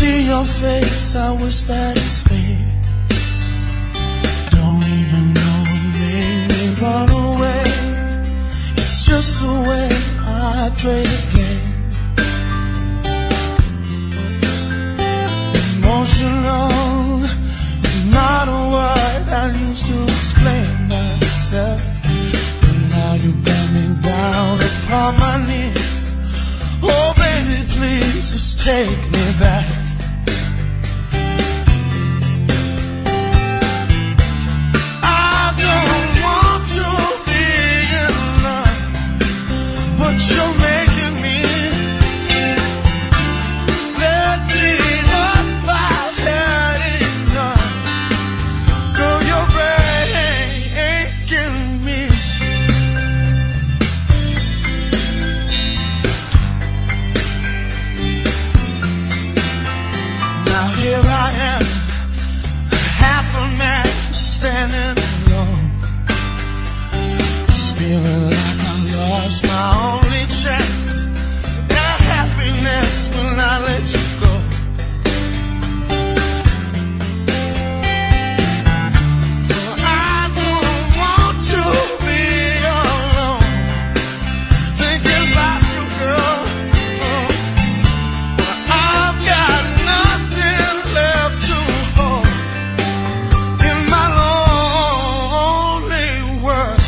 see your face, I wish that it stayed. Don't even know what made me run away. It's just the way I play the game. Emotional is not a word I used to explain myself. But now you got me down upon my knees. Oh baby, please just take me back. I don't want to be in love, but you're making me. Let me up, I've had enough. Girl, you're breaking me. Now here I am, half a man standing alone, just feeling like I lost my only chance at happiness when I let you go. I don't want to be alone, thinking about you, girl. I've got nothing left to hold in my lonely world.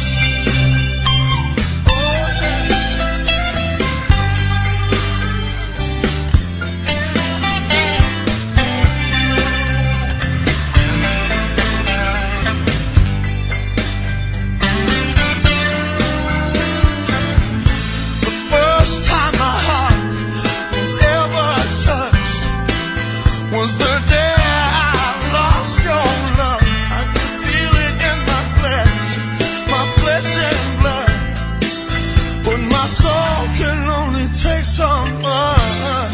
The first time my heart was ever touched was the day I lost your love. I could feel it in my flesh and blood, but my soul can only take so much.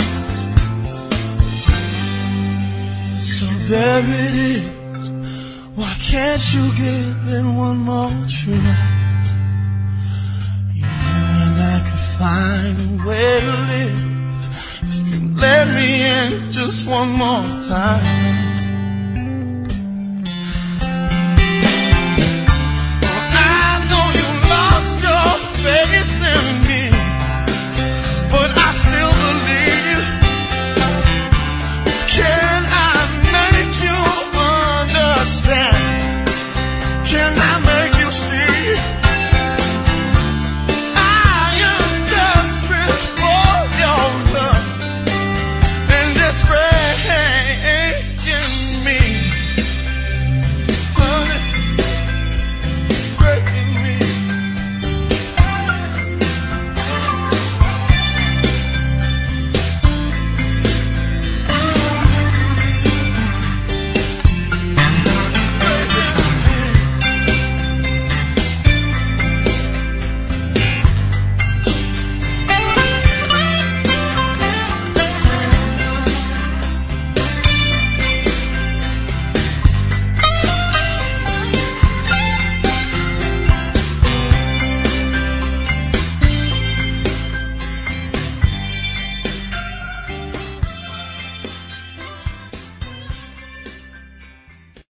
So there it is. Why can't you give it one more try? You and I could find a way to live if you let me in just one more time.